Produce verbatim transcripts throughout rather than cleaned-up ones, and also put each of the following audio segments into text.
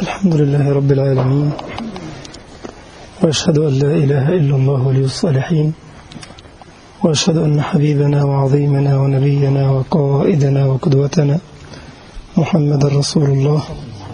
الحمد لله رب العالمين، وأشهد أن لا إله إلا الله ولي الصالحين، وأشهد أن حبيبنا وعظيمنا ونبينا وقائدنا وقدوتنا محمد رسول الله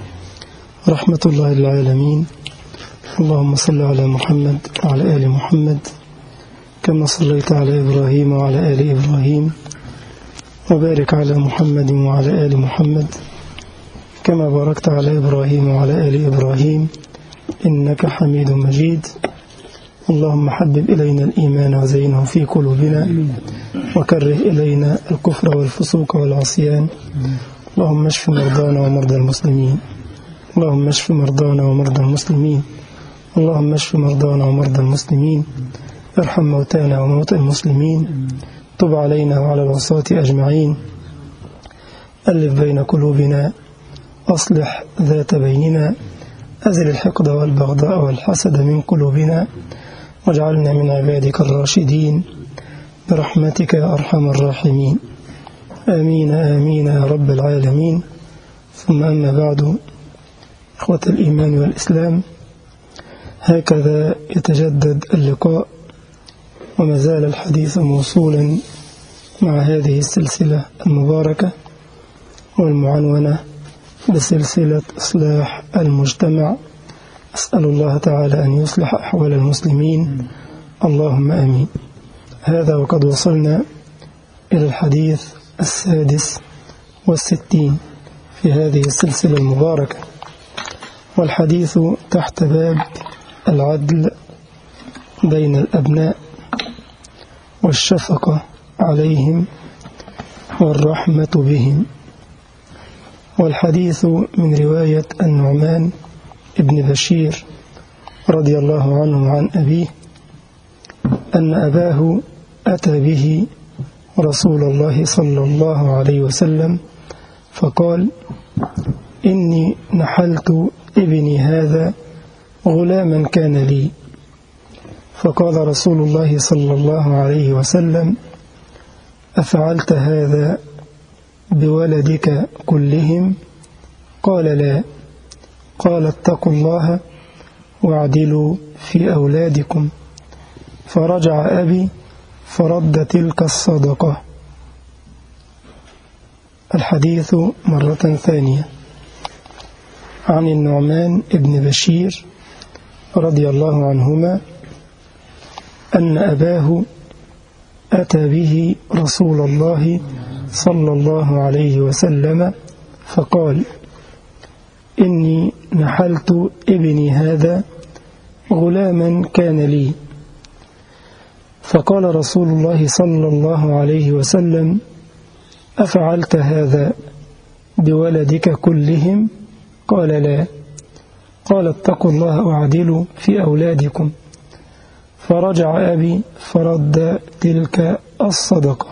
رحمة الله للعالمين. اللهم صل على محمد وعلى آل محمد كما صليت على إبراهيم وعلى آل إبراهيم، وبارك على محمد وعلى آل محمد كما باركت على إبراهيم وعلى آل إبراهيم إنك حميد مجيد. اللهم حبب إلينا الإيمان وزينه في قلوبنا، وكره إلينا الكفر والفسوق والعصيان. اللهم اشف مرضانا ومرضى المسلمين، اللهم اشف مرضانا ومرضى المسلمين، اللهم اشف مرضانا ومرضى المسلمين، ارحم موتانا وموتى المسلمين، تب علينا وعلى العصاة أجمعين، ألف بين قلوبنا، أصلح ذات بيننا، أزل الحقد والبغضاء والحسد من قلوبنا، واجعلنا من عبادك الراشدين برحمتك يا أرحم الراحمين. آمين آمين يا رب العالمين. ثم أما بعد، إخوة الإيمان والإسلام، هكذا يتجدد اللقاء وما زال الحديث موصولا مع هذه السلسلة المباركة والمعنونة بسلسلة إصلاح المجتمع. أسأل الله تعالى أن يصلح أحوال المسلمين، اللهم آمين. هذا وقد وصلنا إلى الحديث السادس والستين في هذه السلسلة المباركة، والحديث تحت باب العدل بين الأبناء والشفقة عليهم والرحمة بهم. والحديث من رواية النعمان ابن بشير رضي الله عنه عن أبيه أن أباه أتى به رسول الله صلى الله عليه وسلم فقال: إني نحلت ابني هذا غلاما كان لي. فقال رسول الله صلى الله عليه وسلم: أفعلت هذا بولدك كلهم؟ قال: لا. قال: اتقوا الله واعدلوا في أولادكم. فرجع أبي فرد تلك الصدقة. الحديث مرة ثانية عن النعمان ابن بشير رضي الله عنهما أن أباه أتى به رسول الله صلى الله عليه وسلم فقال: إني نحلت ابني هذا غلاما كان لي. فقال رسول الله صلى الله عليه وسلم: أفعلت هذا بولدك كلهم؟ قال: لا. قال: اتقوا الله واعدلوا في أولادكم. فرجع أبي فرد تلك الصدقة.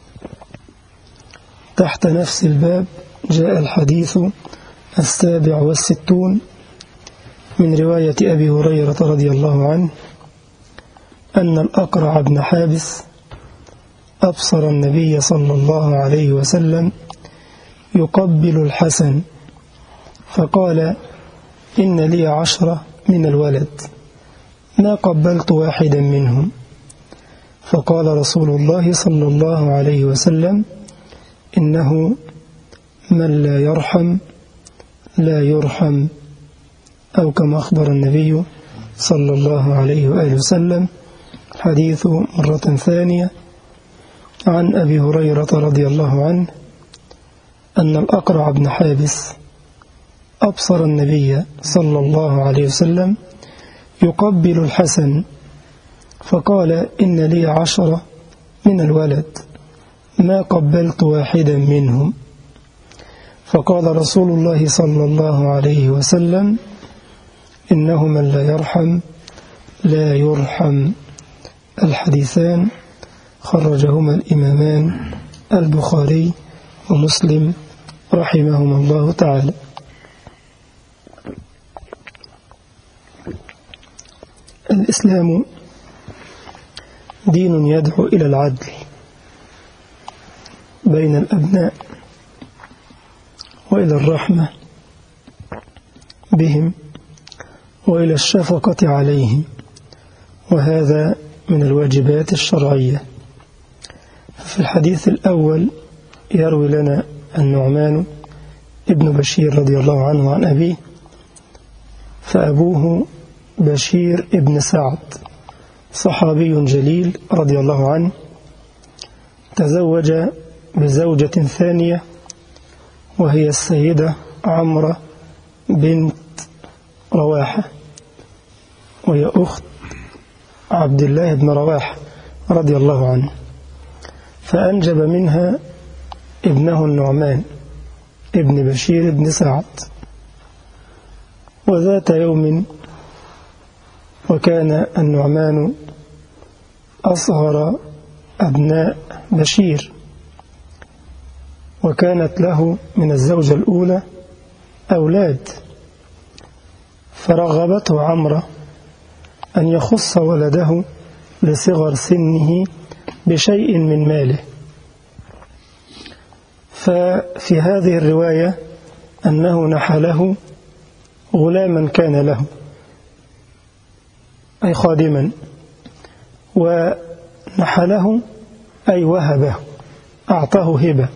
تحت نفس الباب جاء الحديث السابع والستون من رواية أبي هريرة رضي الله عنه أن الأقرع بن حابس أبصر النبي صلى الله عليه وسلم يقبل الحسن، فقال: إن لي عشرة من الولد، ما قبلت واحدا منهم. فقال رسول الله صلى الله عليه وسلم: إنه من لا يرحم لا يرحم، أو كما أخبر النبي صلى الله عليه وآله وسلم. حديث مرة ثانية عن أبي هريرة رضي الله عنه أن الأقرع بن حابس أبصر النبي صلى الله عليه وسلم يقبل الحسن، فقال: إن لي عشرة من الولد، ما قبلت واحدا منهم. فقال رسول الله صلى الله عليه وسلم: إنه من لا يرحم لا يرحم. الحديثان خرجهما الإمامان البخاري ومسلم رحمهما الله تعالى. الإسلام دين يدعو إلى العدل بين الأبناء وإلى الرحمة بهم وإلى الشفقة عليهم، وهذا من الواجبات الشرعية. في الحديث الأول يروي لنا النعمان ابن بشير رضي الله عنه عن أبيه، فأبوه بشير ابن سعد صحابي جليل رضي الله عنه، تزوج بزوجة ثانية وهي السيدة عمرة بنت رواحة، وهي أخت عبد الله بن رواحة رضي الله عنه، فأنجب منها ابنه النعمان ابن بشير ابن سعد. وذات يوم وكان النعمان أصغر أبناء بشير، وكانت له من الزوجة الأولى أولاد، فرغبته عمرة أن يخص ولده لصغر سنه بشيء من ماله. ففي هذه الرواية أنه نحله غلاما كان له أي خادما، ونحله أي وهبه أعطاه هبة.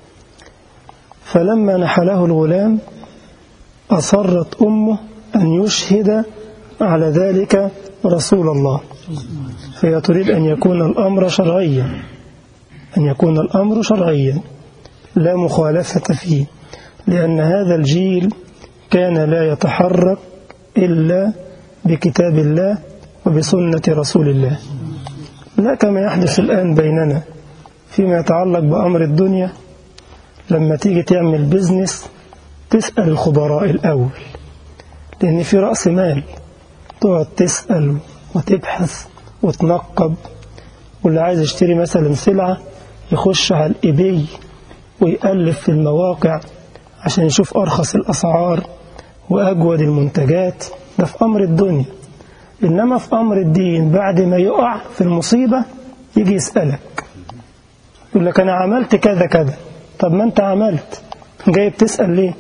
فلما نحله الغلام أصرت أمه أن يشهد على ذلك رسول الله، فهي تريد أن يكون الأمر شرعيا، أن يكون الأمر شرعيا لا مخالفة فيه، لأن هذا الجيل كان لا يتحرك إلا بكتاب الله وبسنة رسول الله، لا كما يحدث الآن بيننا فيما يتعلق بأمر الدنيا. لما تيجي تعمل بيزنس تسأل الخبراء الأول، لأن في رأس مال، تقعد تسأل وتبحث وتنقب. واللي عايز يشتري مثلا سلعة يخش على الإيباي ويقلب في المواقع عشان يشوف أرخص الأسعار وأجود المنتجات. ده في أمر الدنيا. إنما في أمر الدين بعد ما يقع في المصيبة يجي يسألك، يقول لك أنا عملت كذا كذا. طب ما أنت عملت، جاي بتسأل ليه؟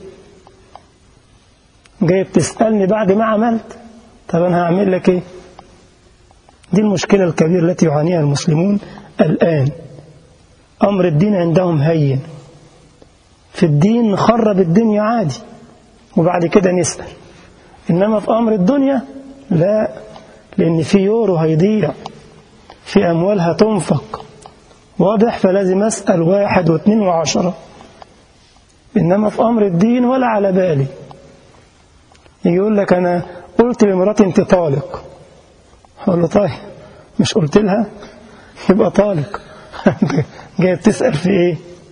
جاي بتسألني بعد ما عملت؟ طب أنا هعمل لك إيه؟ دي المشكلة الكبيرة التي يعانيها المسلمون الآن. أمر الدين عندهم هين، في الدين نخرب الدنيا عادي وبعد كده نسأل. إنما في أمر الدنيا لا، لأن في يورو هيضيع، في أموال هتنفق، واضح؟ فلازم أسأل واحد واثنين وعشرة. إنما في أمر الدين ولا على بالي. يقول لك أنا قلت لمراتي أنت طالق، أقول له طيب مش قلت لها يبقى طالق. جاي بتسأل في إيه؟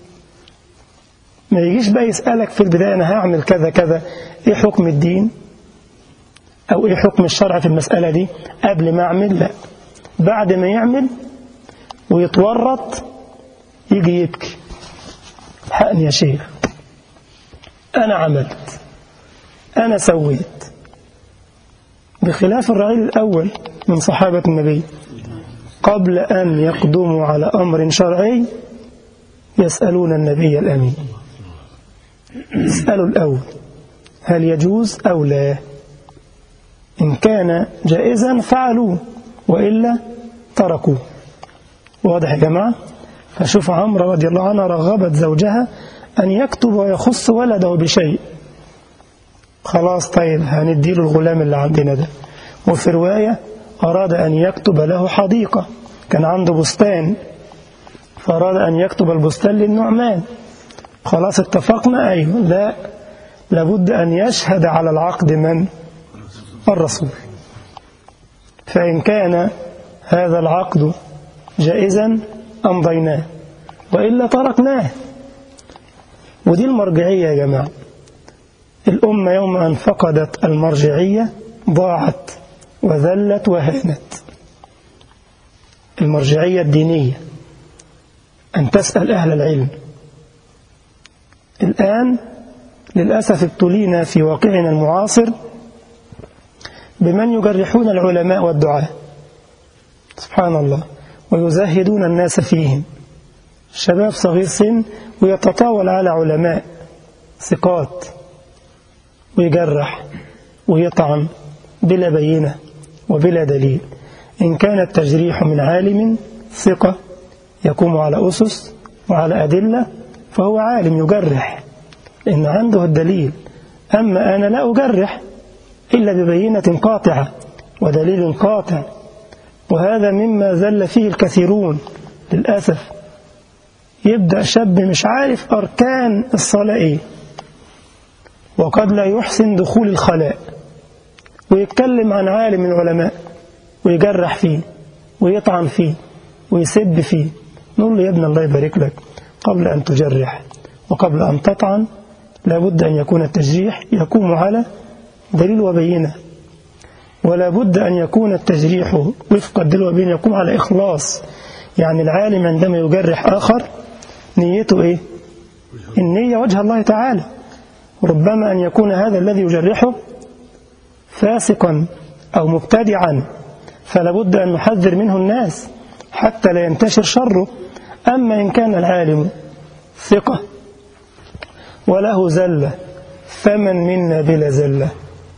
ما يجيش بقى يسألك في البداية أنا هعمل كذا كذا، إيه حكم الدين أو إيه حكم الشرع في المسألة دي قبل ما أعمل. لا، بعد ما يعمل ويتورط يجي يبكي، حقني يا شيخ، أنا عملت، أنا سويت. بخلاف الرعيل الأول من صحابة النبي، قبل أن يقدموا على أمر شرعي يسألون النبي الأمين، يسألوا الأول هل يجوز أو لا. إن كان جائزا فعلوه وإلا تركوه. واضح يا جماعة؟ فشوف عمرو رضي الله عنها رغبت زوجها أن يكتب ويخص ولده بشيء. خلاص طيب هنديله الغلام اللي عندنا ده. وفي رواية أراد أن يكتب له حديقة، كان عنده بستان فأراد أن يكتب البستان للنعمان. خلاص اتفقنا؟ أيوه. لا، لابد أن يشهد على العقد من؟ الرسول. فإن كان هذا العقد جائزا أمضيناه وإلا تركناه. ودي المرجعية يا جماعة. الأمة يوم أن فقدت المرجعية ضاعت وذلت وهانت. المرجعية الدينية أن تسأل أهل العلم. الآن للأسف ابتلينا في واقعنا المعاصر بمن يجرحون العلماء والدعاة، سبحان الله، ويزهدون الناس فيهم. شباب صغير سن ويتطاول على علماء ثقات ويجرح ويطعن بلا بينة وبلا دليل. إن كان التجريح من عالم ثقة يقوم على أسس وعلى أدلة فهو عالم يجرح إن عنده الدليل. أما أنا لا أجرح إلا ببينة قاطعة ودليل قاطع، وهذا مما زل فيه الكثيرون للأسف. يبدأ شاب مش عارف أركان الصلاة إيه، وقد لا يحسن دخول الخلاء، ويتكلم عن عالم من العلماء ويجرح فيه ويطعن فيه ويسب فيه. نقول له يا ابن الله يبارك لك، قبل أن تجرح وقبل أن تطعن لابد أن يكون التجريح يقوم على دليل وبينة، ولا بد أن يكون التجريح وفق الدليل وبينة يقوم على إخلاص. يعني العالم عندما يجرح آخر نيته إيه؟ النية وجه الله تعالى. ربما أن يكون هذا الذي يجرحه فاسقا أو مبتدعا، فلا بد أن نحذر منه الناس حتى لا ينتشر شره. أما إن كان العالم ثقة وله زلة فمن منا بلا زلة؟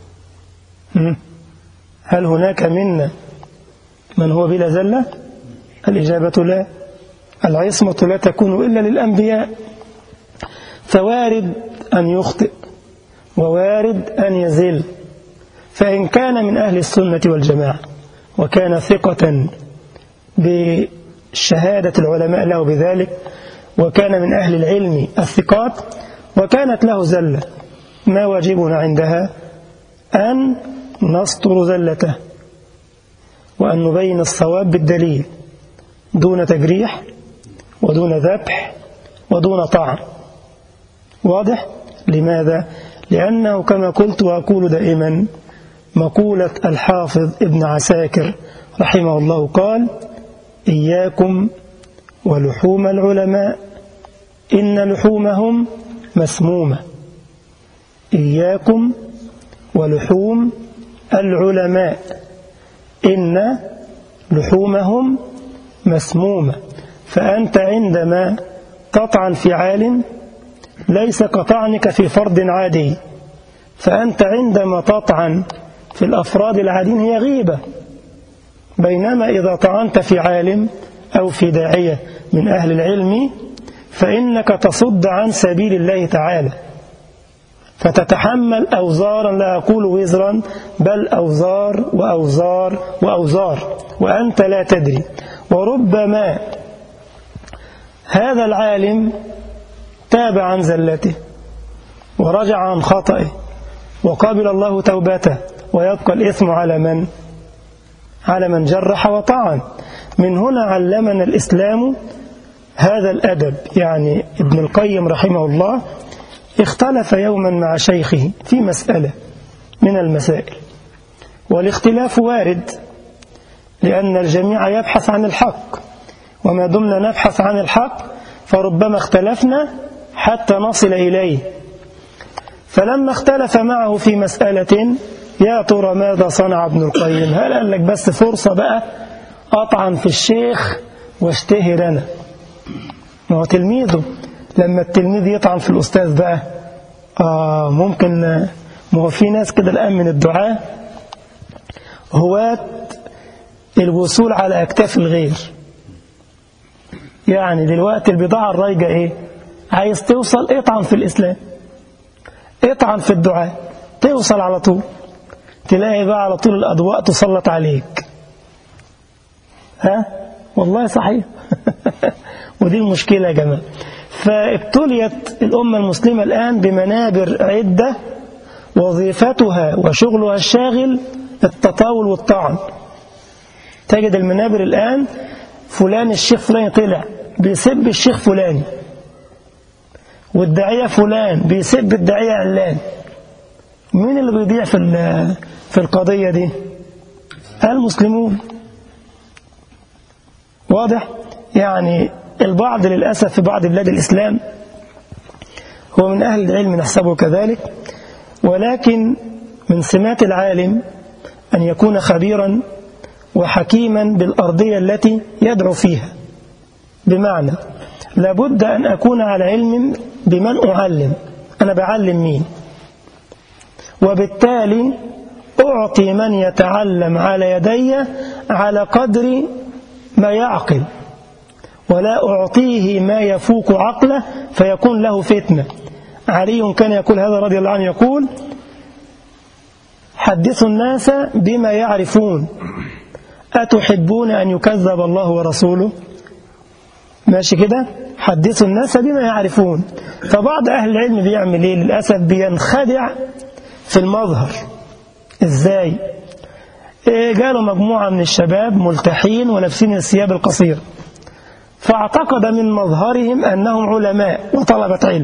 هل هناك منا من هو بلا زلة؟ الإجابة لا. العصمة لا تكون إلا للأنبياء، فوارد أن يخطئ ووارد أن يزل. فإن كان من أهل السنة والجماعة وكان ثقة بشهادة العلماء له بذلك، وكان من أهل العلم الثقات، وكانت له زلة، ما واجبنا عندها أن نستر زلته وأن نبين الصواب بالدليل دون تجريح ودون ذبح ودون طعن. واضح؟ لماذا؟ لأنه كما قلت وأقول دائما مقولة الحافظ ابن عساكر رحمه الله قال: إياكم ولحوم العلماء إن لحومهم مسمومة. إياكم ولحوم العلماء إن لحومهم مسمومة. فأنت عندما تطعن في عالم ليس كطعنك في فرد عادي، فأنت عندما تطعن في الأفراد العاديين هي غيبة، بينما إذا طعنت في عالم أو في داعية من أهل العلم فإنك تصد عن سبيل الله تعالى، فتتحمل أوزارا، لا أقول وزرا، بل أوزار وأوزار وأوزار وأنت لا تدري. وربما هذا العالم تاب عن زلته ورجع عن خطئه وقابل الله توبته، ويبقى الإثم على من؟ على من جرح وطعن. من هنا علمنا الإسلام هذا الأدب. يعني ابن القيم رحمه الله اختلف يوما مع شيخه في مسألة من المسائل، والاختلاف وارد لأن الجميع يبحث عن الحق، وما دمنا نبحث عن الحق فربما اختلفنا حتى نصل إليه. فلما اختلف معه في مسألة، يا ترى ماذا صنع ابن القيم؟ هل قال لك بس فرصة بقى أطعن في الشيخ واشتهر أنا؟ ما هو تلميذه، لما التلميذ يطعن في الأستاذ بقى آه ممكن. ما هو في ناس كده الآن من الدعاة هواة الوصول على أكتاف الغير. يعني دلوقتي البضاعة الرايجة إيه؟ عايز توصل، اطعن في الإسلام، اطعن في الدعاء، توصل على طول، تلاقي بقى على طول الأضواء تسلط عليك. ها؟ والله صحيح. ودي المشكلة يا جماعة. فابتليت الأمة المسلمة الآن بمنابر عدة وظيفتها وشغلها الشاغل التطاول والطعن. تجد المنابر الآن فلان الشيخ فلان طلع بيسب الشيخ فلاني، والداعية فلان بيسب الداعية علان. مين اللي بيضيع في في القضية دي؟ المسلمون. واضح؟ يعني البعض للأسف في بعض بلاد الإسلام هو من أهل العلم نحسبه كذلك، ولكن من سمات العالم أن يكون خبيرا وحكيما بالأرضية التي يدعو فيها. بمعنى لابد أن أكون على علم بمن أعلم، أنا بعلم مين، وبالتالي أعطي من يتعلم على يدي على قدر ما يعقل، ولا أعطيه ما يفوق عقله فيكون له فتنة. علي كان يقول هذا رضي الله عنه، يقول حدثوا الناس بما يعرفون أتحبون أن يكذب الله ورسوله؟ ماشي كده، حدثوا الناس بما يعرفون. فبعض أهل العلم بيعمل إيه للأسف؟ بينخدع في المظهر. إزاي؟ إيه، جاله مجموعة من الشباب ملتحين ولابسين الثياب القصيرة، فاعتقد من مظهرهم أنهم علماء وطلبة علم،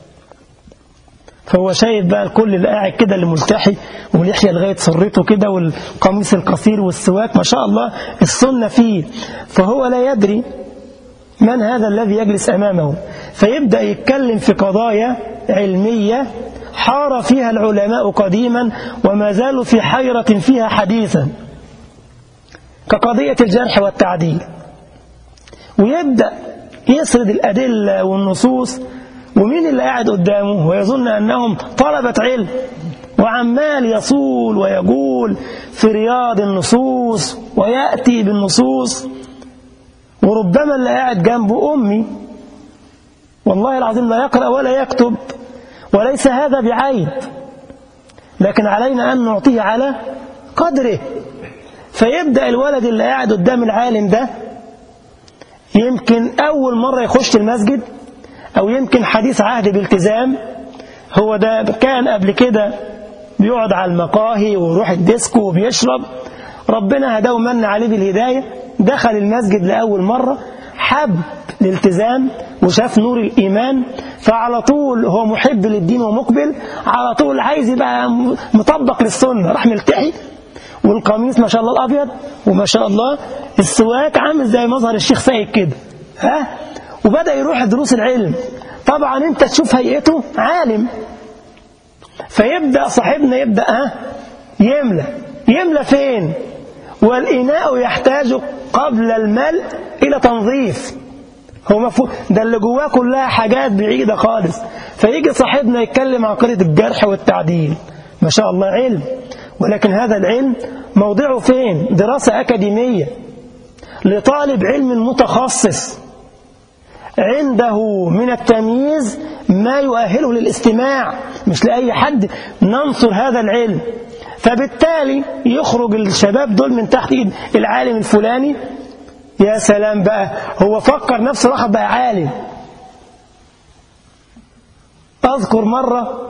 فهو شايف بقى الكل اللي قاعد كده اللي ملتحي ولحية لغاية سرته كده والقميص القصير والسواك ما شاء الله السنة فيه، فهو لا يدري من هذا الذي يجلس أمامه، فيبدأ يتكلم في قضايا علمية حار فيها العلماء قديما وما زالوا في حيرة فيها حديثا، كقضية الجرح والتعديل، ويبدأ يسرد الأدلة والنصوص، ومين اللي قاعد قدامه ويظن أنهم طلبة علم، وعمال يصول ويقول في رياض النصوص ويأتي بالنصوص، وربما اللي قاعد جنبه أمي والله العظيم لا يقرأ ولا يكتب، وليس هذا بعيب، لكن علينا أن نعطيه على قدره. فيبدأ الولد اللي قاعد قدام العالم ده يمكن أول مرة يخش المسجد، أو يمكن حديث عهد بالتزام، هو ده كان قبل كده بيقعد على المقاهي ويروح الديسكو وبيشرب، ربنا هداه ومن عليه بالهداية، دخل المسجد لأول مرة، حب الالتزام وشاف نور الإيمان، فعلى طول هو محب للدين ومقبل، على طول عايز يبقى مطبق للسنة، راح ملتحي والقميص ما شاء الله الأبيض، وما شاء الله السواك عامل زي مظهر الشيخ سيد كده، ها، وبدأ يروح دروس العلم. طبعا انت تشوف هيئته عالم، فيبدأ صاحبنا يبدأ ها يملى يملى فين؟ والإناء يحتاج قبل الملء إلى تنظيف. هو مفهوم ده اللي جواه كلها حاجات بعيدة خالص، فيجي صاحبنا يتكلم عن قضية الجرح والتعديل، ما شاء الله علم، ولكن هذا العلم موضعه فين؟ دراسة أكاديمية لطالب علم متخصص عنده من التمييز ما يؤهله للاستماع، مش لأي حد ننصر هذا العلم. فبالتالي يخرج الشباب دول من تحت ايد العالم الفلاني، يا سلام بقى، هو فكر نفسه راح بقى عالم. أذكر مرة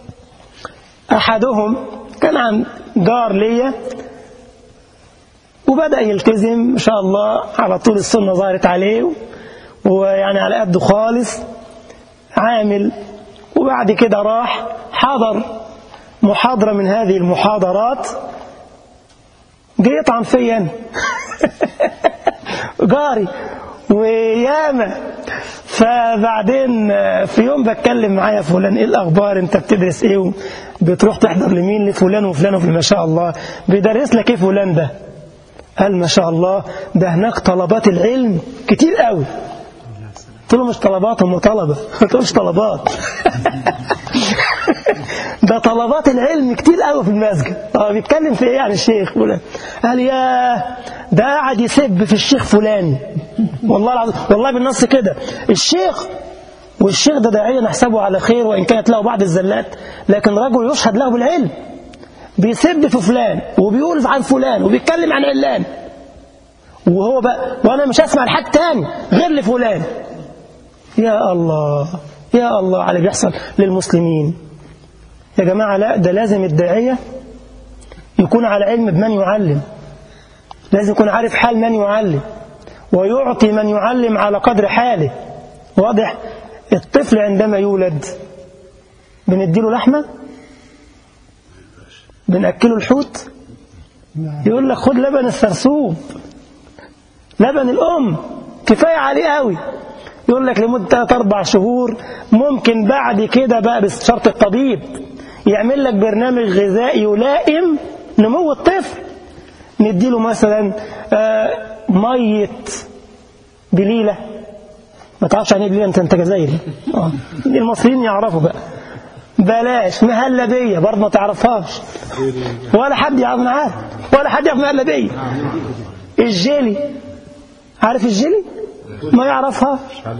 أحدهم كان عن جار ليا وبدأ يلتزم ما شاء الله، على طول السنة ظهرت عليه ويعني على قده خالص عامل، وبعد كده راح حضر محاضرة من هذه المحاضرات، جه يطعن فيا جاري وياما. فبعدين في يوم بتكلم معايا فلان، ايه الاخبار، انت بتدرس ايه، بتروح تحضر لمين، لفلان وفلان وفلان، ما شاء الله بيدرس لك ايه فلان ده؟ قال ما شاء الله ده هناك طلبات العلم كتير قوي. قلت له مش طلبات، هم طلبة. قلت له مش طلبات ده طلبات العلم كتير قوي في المسجد. اه بيتكلم في ايه يعني الشيخ فلان؟ قال يا ده قاعد يسب في الشيخ فلاني، والله العظيم والله بالنص كده، الشيخ والشيخ ده داعية نحسبه على خير وإن كانت له بعض الزلات، لكن رجل يشهد له بالعلم، بيسب في فلان وبيقول عن فلان وبيتكلم عن علان، وهو بقى وانا مش اسمع لحد تاني غير لفلان. يا الله يا الله على اللي بيحصل للمسلمين يا جماعة. لا، ده لازم الداعية يكون على علم بمن يعلم، لازم يكون عارف حال من يعلم، ويعطي من يعلم على قدر حاله. واضح؟ الطفل عندما يولد بنديله لحمة، بنأكله الحوت، يقول لك خد لبن السرسوب، لبن الأم كفاية عليه قوي، يقول لك لمدة ثلاث أربع شهور، ممكن بعد كده بقى بشرط الطبيب يعمل لك برنامج غذائي يلائم نمو الطفل. نديله مثلا مية بليلة، ما تعرفش عن ايه بليلة، انت انت جزائري، اه المصريين يعرفوا بقى، بلاش مهلبية برضه ما تعرفهاش ولا حد يعرف معاها ولا حد يعرف مهلبية. الجيلي عارف الجيلي؟ ما يعرفها.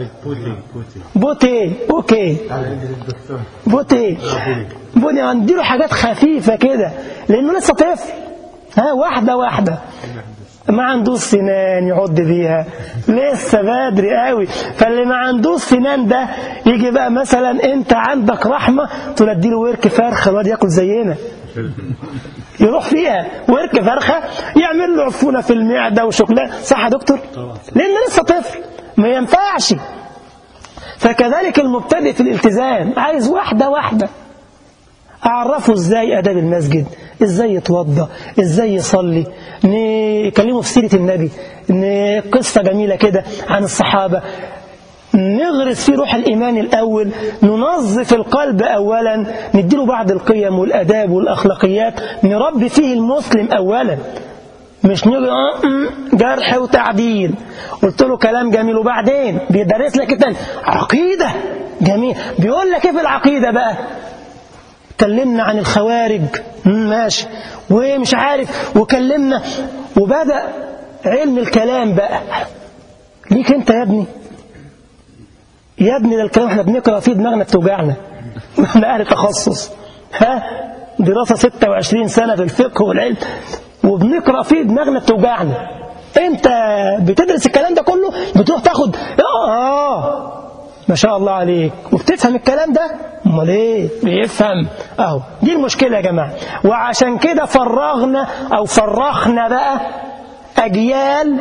بوتي اوكي بوتي بني عندي حاجات خفيفة كده لأنه لسه طفل. ها واحدة واحدة ما عندوش سنان يعض بيها لسه بدري قوي. فاللي ما عندوش سنان ده يجي بقى مثلا انت عندك رحمة تديله ورك فرخة الواد ياكل زينا يروح فيها ورك فرخة يعمل له عفونة في المعدة وشوكولاته. صح يا دكتور؟ لأنه لسه طفل ما ينفعش. فكذلك المبتدئ في الالتزام عايز واحدة واحدة. أعرفه إزاي أداب المسجد، إزاي يتوضى، إزاي يصلي، نكلمه في سيرة النبي، قصة جميلة كده عن الصحابة، نغرس فيه روح الإيمان الأول، ننظف القلب أولا، نديله بعض القيم والأداب والأخلاقيات، نربي فيه المسلم أولا. مش نيجي جرح وتعديل قلت له كلام جميل وبعدين بيدرس لك التاني عقيدة جميل. بيقول لك ايه في العقيدة بقى؟ كلمنا عن الخوارج ماشي ومش عارف وكلمنا وبدأ علم الكلام بقى ليك انت يا ابني يا ابني. ده الكلام احنا بنقرأ فيه دماغنا بتوجعنا احنا اهل تخصص ها دراسة ستة وعشرين سنة في الفقه والعلم وبنقرأ فيه دماغنا بتوجعنا. انت بتدرس الكلام ده كله بتروح تاخد اه ما شاء الله عليك وبتفهم الكلام ده. امال ايه بيفهم اهو. دي المشكلة يا جماعة. وعشان كده فرغنا او فرخنا بقى اجيال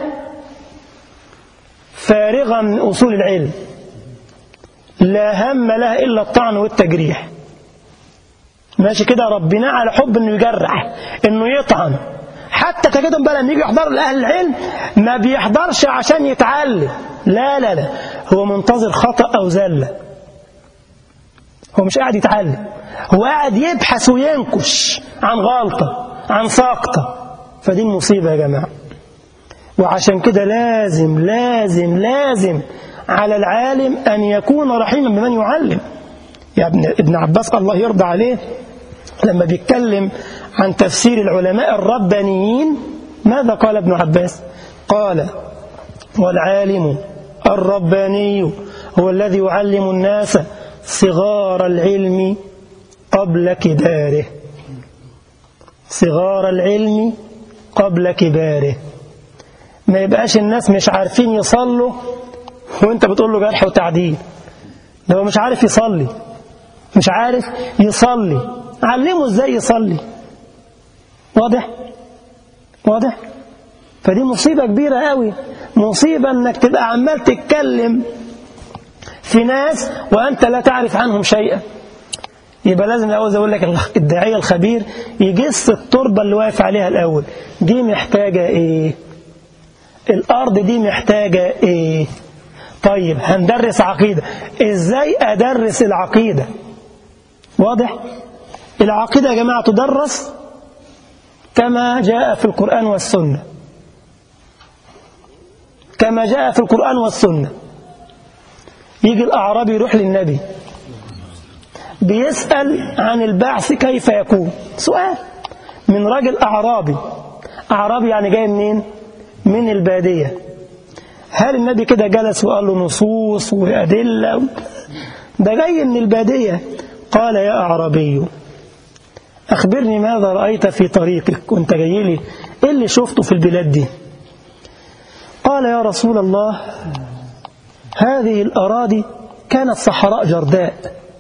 فارغة من اصول العلم لا هم لها الا الطعن والتجريح. ماشي كده ربنا على حب انه يجرح انه يطعن. حتى تجدهم بقى لما يجي يحضر لأهل العلم ما بيحضرش عشان يتعلم لا لا لا هو منتظر خطأ أو زلة. هو مش قاعد يتعلم هو قاعد يبحث وينكش عن غلطة عن سقطة. فدي المصيبة يا جماعة. وعشان كده لازم لازم لازم على العالم أن يكون رحيما بمن يعلم. يا ابن ابن عباس الله يرضى عليه لما بيتكلم عن تفسير العلماء الربانيين ماذا قال ابن عباس؟ قال والعالم الرباني هو الذي يعلم الناس صغار العلم قبل كباره. صغار العلم قبل كباره. ما يبقاش الناس مش عارفين يصلوا وانت بتقول له جرح وتعديل. ده هو مش عارف يصلي مش عارف يصلي علمه ازاي يصلي. واضح واضح. فدي مصيبة كبيرة قوي. مصيبة انك تبقى عمال تتكلم في ناس وانت لا تعرف عنهم شيئا. يبقى لازم الاول اقول لك الداعية الخبير يجس التربة اللي واقف عليها الاول. دي محتاجة ايه؟ الارض دي محتاجة ايه؟ طيب هندرس عقيدة. ازاي ادرس العقيدة؟ واضح. العقيدة يا جماعة تدرس كما جاء في القرآن والسنة. كما جاء في القرآن والسنة. يجي الأعرابي يروح للنبي بيسأل عن البعث كيف يكون. سؤال من راجل أعرابي. أعرابي يعني جاي منين؟ من البادية. هل النبي كده جلس وقال له نصوص وأدلة؟ ده جاي من البادية. قال يا أعرابي أخبرني ماذا رأيت في طريقك وانت جاي لي إيه اللي شفته في البلاد دي؟ قال يا رسول الله هذه الأراضي كانت صحراء جرداء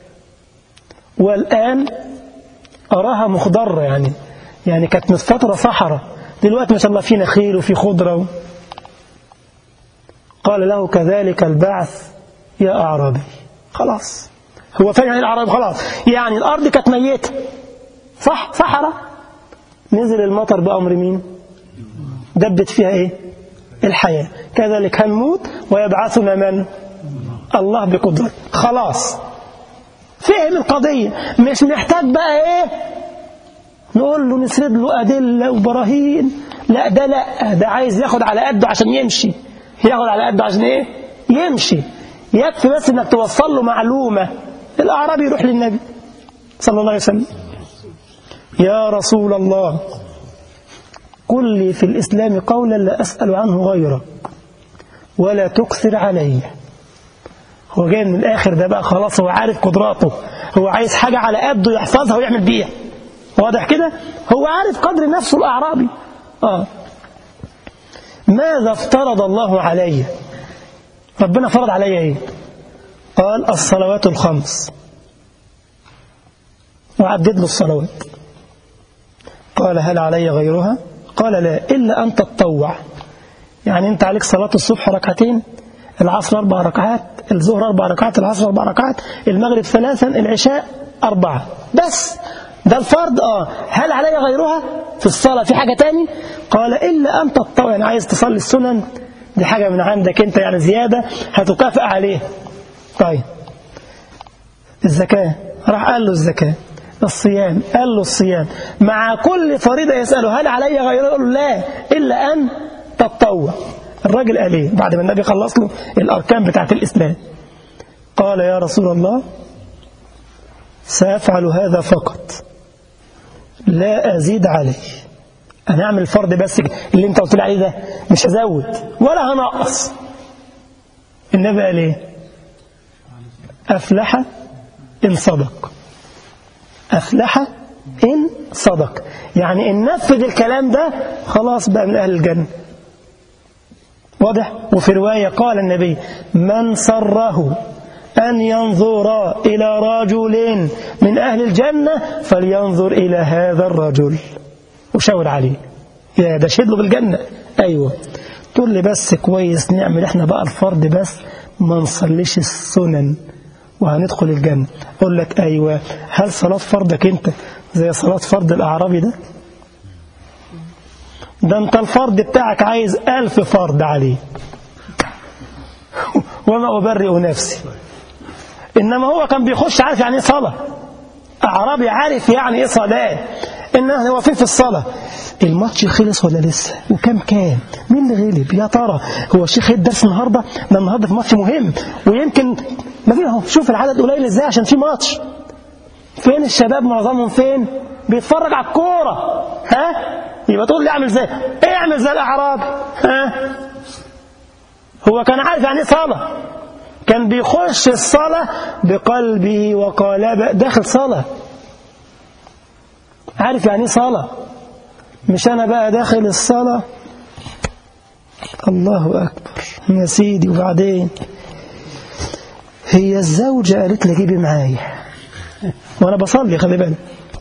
والآن أراها مخضرة. يعني يعني كانت من فترة صحراء دلوقتي ما شاء الله في نخيل وفي خضرة. قال له كذلك البعث يا أعرابي. خلاص هو فين يعني الأعرابي؟ خلاص يعني الأرض كانت ميتة صح صحراء نزل المطر بأمر مين؟ دبت فيها إيه؟ الحياة. كذلك هنموت ويبعثنا من؟ الله بقدرة. خلاص فهم القضية. مش محتاج بقى إيه نقول له نسرد له أدلة وبراهين. لا ده لا ده عايز ياخد على قده عشان يمشي. ياخد على قده عشان إيه؟ يمشي. يكفي بس إنك توصل له معلومة. الأعرابي يروح للنبي صلى الله عليه وسلم: يا رسول الله، قل لي في الإسلام قولا لا أسأل عنه غيرك ولا تكثر عليه. هو جاي من الآخر ده بقى خلاص، هو عارف قدراته، هو عايز حاجة على قده يحفظها ويعمل بيها. واضح كده؟ هو عارف قدر نفسه الأعرابي. آه. ماذا افترض الله علي؟ ربنا فرض علي ايه؟ قال: الصلوات الخمس. وعدد له الصلوات. قال: هل علي غيرها؟ قال: لا، إلا أن تتطوع. يعني أنت عليك صلاة الصبح ركعتين، العصر أربع ركعات، الظهر أربع ركعات، العصر أربع ركعات، المغرب ثلاثا، العشاء أربعة، بس ده الفرض. آه هل علي غيرها في الصلاة؟ في حاجة تاني؟ قال: إلا أن تتطوع. يعني عايز تصلي السنن، دي حاجة من عندك أنت يعني زيادة هتكافئ عليه. طيب الزكاة، راح قال له الزكاة. الصيام، قال له الصيام. مع كل فريضة يسأله: هل علي غيرها؟ يقول له: لا، إلا أن تتطوع. الراجل قال ايه بعد ما النبي خلص له الأركان بتاعت الإسلام؟ قال: يا رسول الله، سأفعل هذا فقط، لا أزيد عليه. أنا أعمل الفرض بس اللي أنت قلت لي عليه ده، مش هزود ولا هنقص. النبي قال ايه؟ أفلح إن صدق. أفلح إن صدق، يعني إن نفذ الكلام ده خلاص بقى من أهل الجنة. واضح؟ وفي رواية قال النبي: من سره أن ينظر إلى رجل من أهل الجنة فلينظر إلى هذا الرجل. وشاور عليه: يا ده شهد له بالجنة. أيوة. تقول لي بس كويس، نعمل احنا بقى الفرض بس، ما نصليش السنن وهندخل الجنة. أقول لك: أيوة. هل صلاة فرضك أنت زي صلاة فرض الأعرابي ده؟ ده أنت الفرض بتاعك عايز ألف فرض عليه. وما أبرئ نفسي. إنما هو كان بيخش عارف يعني إيه صلاة. أعرابي عارف يعني إيه صلاة. إنه هو فين في الصلاة؟ الماتش خلص ولا لسه؟ وكم كام؟ مين اللي غلب؟ يا ترى هو الشيخ هيد درس النهارده؟ ده النهارده في ماتش مهم، ويمكن ما فيه اهو. شوف العدد قليل ازاي عشان في ماتش. فين الشباب؟ معظمهم فين؟ بيتفرج على الكوره. ها؟ يبقى تقول لي اعمل زي ايه؟ اعمل زي الاعراب. ها؟ هو كان عارف يعني ايه صلاه، كان بيخش الصلاه بقلبه وقالبه، داخل صلاه، عارف يعني ايه صلاه. مش أنا بقى داخل الصلاة الله أكبر يا سيدي، وبعدين هي الزوجة قالت لي جيبي معايا وأنا بصلي، خلي بالك.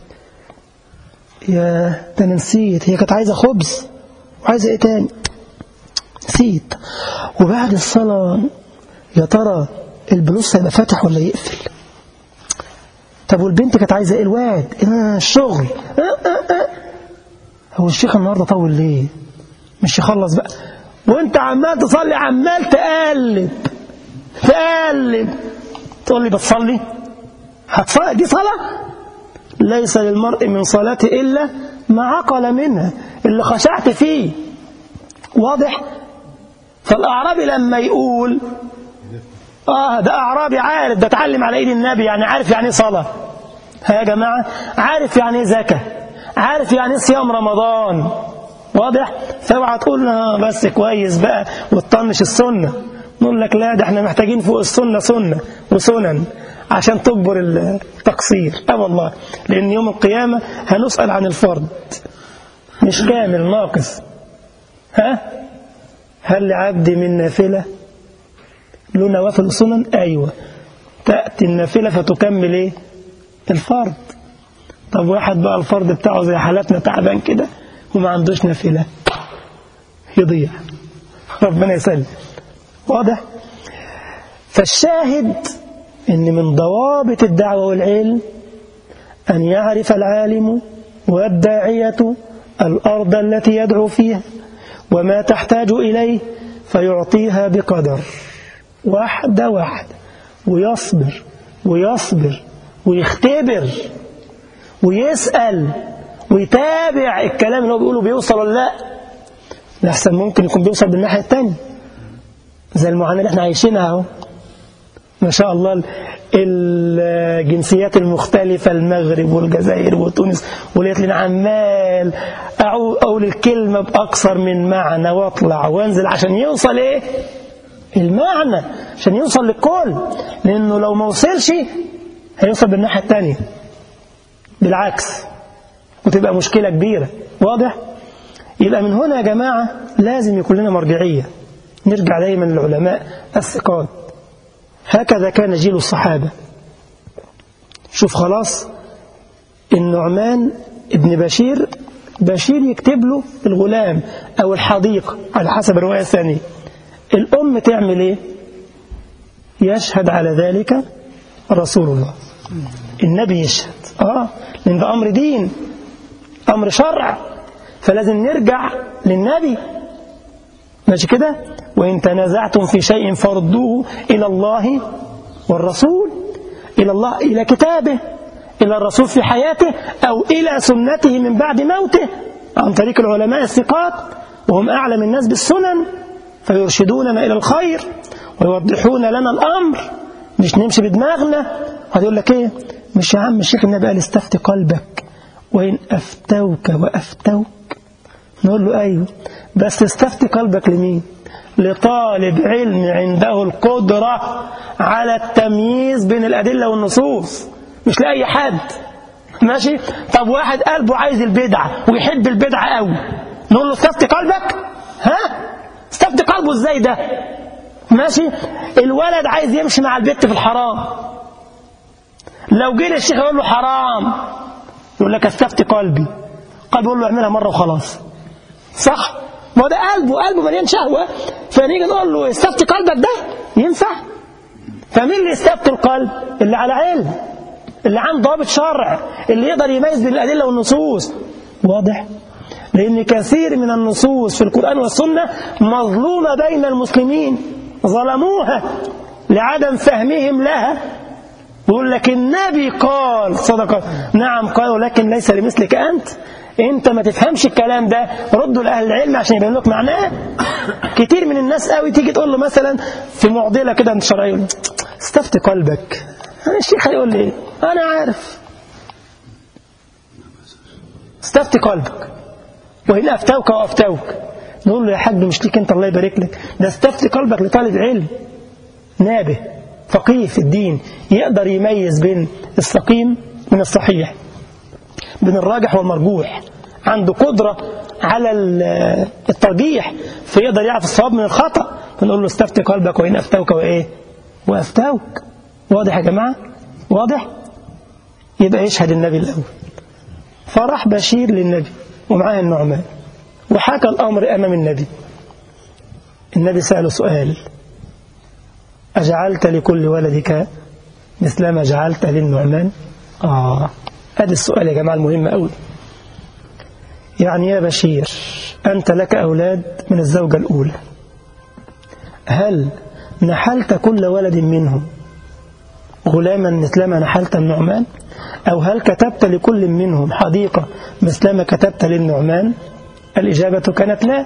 يا ده أنا نسيت، هي كانت عايزة خبز وعايزة إيه تاني؟ نسيت. وبعد الصلاة يا ترى البلوس هيبقى فاتح ولا يقفل؟ طب والبنت كانت عايزة إيه؟ الواد آه الشغل آه آه آه. هو الشيخ النهاردة طول ليه؟ مش يخلص بقى وانت عمال تصلي، عمال تقلب تقلب، تقول لي بتصلي؟ هتصلي؟ دي صلاة؟ ليس للمرء من صلاته إلا ما عقل منها، اللي خشعت فيه. واضح؟ فالأعرابي لما يقول آه ده أعرابي عارف، ده اتعلم على إيد النبي، يعني عارف يعني صلاة. ها يا جماعة، عارف يعني زكاة، عارف يعني صيام رمضان. واضح؟ فاوعى تقول له بس كويس بقى وتطنش السنة. نقول لك لا، ده احنا محتاجين فوق السنة سنة وسنن عشان تجبر التقصير. اه والله، لأن يوم القيامة هنسأل عن الفرض مش كامل، ناقص. ها؟ هل لعبدي من نافلة؟ له نوافل وسنن؟ أيوة. تأتي النافلة فتكمل ايه؟ الفرض. طب واحد بقى الفرض بتاعه زي حالاتنا تعبان كده وما عندوش نافلة، يضيع، ربنا يسلم. واضح؟ فالشاهد ان من ضوابط الدعوة والعلم أن يعرف العالم والداعية الأرض التي يدعو فيها وما تحتاج إليه فيعطيها بقدر، واحدة واحدة، ويصبر ويصبر ويختبر ويسأل ويتابع الكلام اللي هو بيقوله بيوصل ولا لا. لحسن ممكن يكون بيوصل بالناحية التانية، زي المعاناة اللي احنا عايشينها اهو. ما شاء الله الجنسيات المختلفة، المغرب والجزائر وتونس، ولقيت لنا عمال أقول الكلمة بأكثر من معنى واطلع وانزل عشان يوصل إيه المعنى، عشان يوصل للكل، لأنه لو ما وصلش هيوصل بالناحية التانية بالعكس وتبقى مشكلة كبيرة. واضح؟ يبقى من هنا يا جماعة لازم يكون لنا مرجعية، نرجع دايما للعلماء الثقات. هكذا كان جيل الصحابة. شوف خلاص النعمان ابن بشير، بشير يكتب له الغلام أو الحديقة على حسب الرواية الثانية، الأم تعمل إيه؟ يشهد على ذلك رسول الله، النبي يشهد. آه لأن ده أمر دين، أمر شرع، فلازم نرجع للنبي. ماشي كده؟ وإن تنازعتم في شيء فردوه إلى الله والرسول، إلى الله، إلى كتابه، إلى الرسول في حياته، أو إلى سنته من بعد موته عن طريق العلماء الثقات، وهم أعلم الناس بالسنن فيرشدوننا إلى الخير ويوضحون لنا الأمر، مش نمشي بدماغنا. هذا يقول لك إيه؟ مش يا عم الشيخ النبي قال استفتي قلبك وإن أفتوك وأفتوك، نقول له أيوه، بس استفتي قلبك لمين؟ لطالب علم عنده القدرة على التمييز بين الأدلة والنصوص، مش لأي حد. ماشي؟ طب واحد قلبه عايز البدعة ويحب البدعة قوي، نقول له استفتي قلبك؟ ها؟ استفتي قلبه ازاي ده؟ ماشي؟ الولد عايز يمشي مع البت في الحرام، لو جه للشيخ يقول له حرام، يقول لك استفتي قلبي، قلبه يقول له اعملها مرة وخلاص. صح؟ ما ده قلبه قلبه مليان شهوة، فنيجي نقول له استفتي قلبك، ده ينفع؟ فمين اللي يستفتي القلب؟ اللي على علم، اللي عنده ضابط شرع، اللي يقدر يميز بين الأدلة والنصوص. واضح؟ لأن كثير من النصوص في القرآن والسنة مظلومة بين المسلمين، ظلموها لعدم فهمهم لها. يقول لك النبي قال صدق، نعم قال، ولكن ليس لمثلك أنت، انت ما تفهمش الكلام ده، ردوا لأهل العلم عشان يبين لك معناه. كتير من الناس قوي تيجي تقول له مثلا في معضلة كده شرعية استفتي قلبك، أنا الشيخ هيقول لي ايه؟ أنا عارف، استفتي قلبك وإن أفتوك وأفتوك، نقول له يا حاج مش ليك أنت الله يبارك لك، ده استفتي قلبك لطالب علم نابه فقيه في الدين، يقدر يميز بين السقيم من الصحيح، بين الراجح والمرجوح، عنده قدرة على الترجيح، فيقدر يعرف الصواب من الخطأ. فنقول له استفتي قلبك وإن أفتوك وإيه وأفتوك. واضح يا جماعة؟ واضح؟ يبقى يشهد النبي الأول. فراح بشير للنبي ومعاه النعمان وحكى الأمر أمام النبي. النبي سأله سؤال: أجعلت لكل ولدك مثلما جعلت للنعمان؟ آه هذا السؤال يا جماعة المهم أوي. يعني يا بشير أنت لك أولاد من الزوجة الأولى، هل نحلت كل ولد منهم غلاما مثلما نحلت النعمان، أو هل كتبت لكل منهم حديقة مثلما كتبت للنعمان؟ الإجابة كانت لا.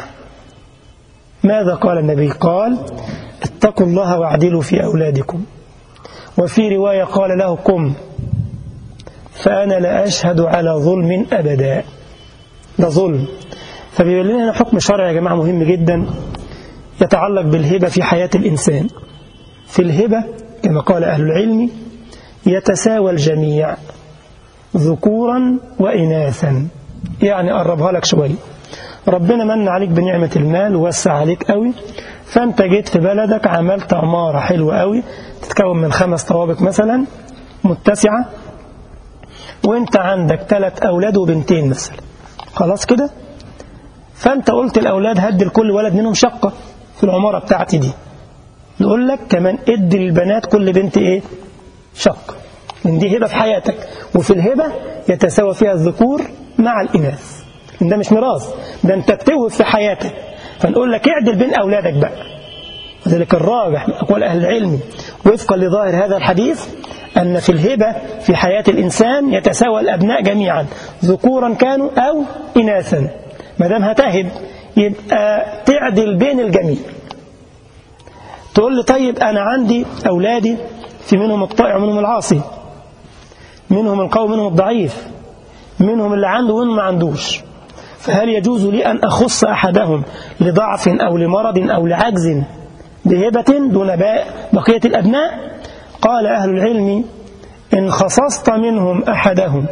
ماذا قال النبي؟ قال: اتقوا الله واعدلوا في أولادكم. وفي رواية قال له: قم فأنا لا أشهد على ظلم أبدا. ده ظلم. فبيقول لنا حكم شرعي يا جماعة مهم جدا يتعلق بالهبة في حياة الإنسان. في الهبة كما قال أهل العلم يتساوى الجميع ذكورا وإناثا. يعني أقربها لك شوية، ربنا من عليك بنعمة المال ووسع عليك قوي، فأنت جيت في بلدك عملت عمارة حلوة قوي تتكون من خمس طوابق مثلا متسعة، وانت عندك ثلاث أولاد وبنتين مثلا، خلاص كده، فأنت قلت الأولاد هدي لكل ولد منهم شقة في العمارة بتاعتي دي. نقول لك كمان ادي للبنات كل بنت ايه؟ شقة، من دي هبة في حياتك. وفي الهبة يتساوى فيها الذكور مع الإناث، إن ده مش ميراث، ده انت بتوهب في حياتك. فنقول لك اعدل بين أولادك بقى. وذلك الراجح من أقوال أهل العلم وفقا لظاهر هذا الحديث أن في الهبة في حياة الإنسان يتساوى الأبناء جميعا ذكورا كانوا أو إناثا. ما دام هتهب يبقى تعدل بين الجميع. تقول لي طيب أنا عندي أولادي في منهم الطائع ومنهم العاصي، منهم القوي ومنهم الضعيف، منهم اللي عنده ومنهم ما عندوش، فهل يجوز لي أن أخص أحدهم لضعف أو لمرض أو لعجز بهبة دون بقية الأبناء؟ قال أهل العلم إن خصصت منهم أحدهم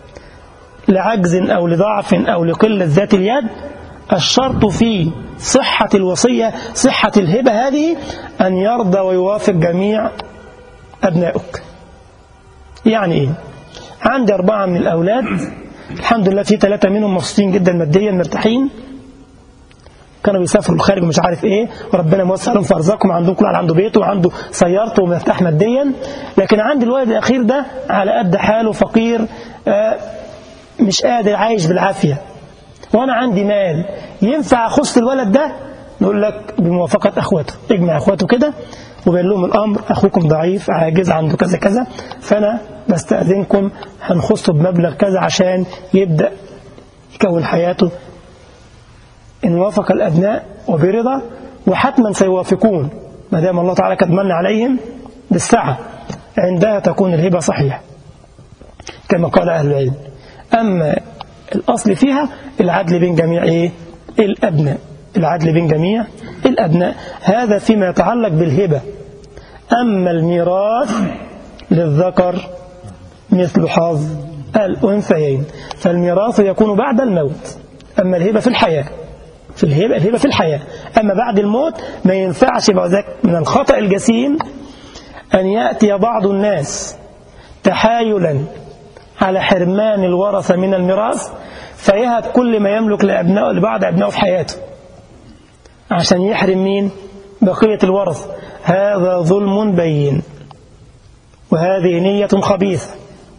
لعجز أو لضعف أو لقلة ذات اليد، الشرط في صحة الوصية، صحة الهبة هذه، أن يرضى ويوافق جميع أبنائك. يعني إيه؟ عندي أربعة من الأولاد الحمد لله، في ثلاثة منهم مبسوطين جدا ماديا مرتاحين، كانوا بيسافروا الخارج ومش عارف ايه، وربنا موسع لهم في ارزاقهم، عندهم كل واحد عنده بيته وعنده سيارته ومرتاح ماديا. لكن عندي الولد الاخير ده على قد حاله، فقير، آه مش قادر، عايش بالعافيه، وانا عندي مال، ينفع اخص الولد ده؟ نقول لك بموافقه اخواته، اجمع اخواته كده وبين لهم الامر، اخوكم ضعيف عاجز عنده كذا كذا، فانا بستاذنكم هنخصه بمبلغ كذا عشان يبدا يكون حياته. إن وافق الأبناء وبرضا، وحتما سيوافقون ما دام الله تعالى قد من عليهم بالسعة، عندها تكون الهبة صحيحة كما قال أهل العلم. أما الأصل فيها العدل بين جميع إيه؟ الأبناء، العدل بين جميع الأبناء، هذا فيما يتعلق بالهبة. أما الميراث للذكر مثل حظ الأنثيين، فالميراث يكون بعد الموت. أما الهبة في الحياة، في الهبة الهبة في الحياة، أما بعد الموت ما ينفعش بعد ذلك. من الخطأ الجسيم أن يأتي بعض الناس تحايلا على حرمان الورثة من الميراث، فيهب كل ما يملك لأبنائه لبعض أبنائه في حياته عشان يحرم مين؟ بقية الورث. هذا ظلم بين، وهذه نية خبيثة.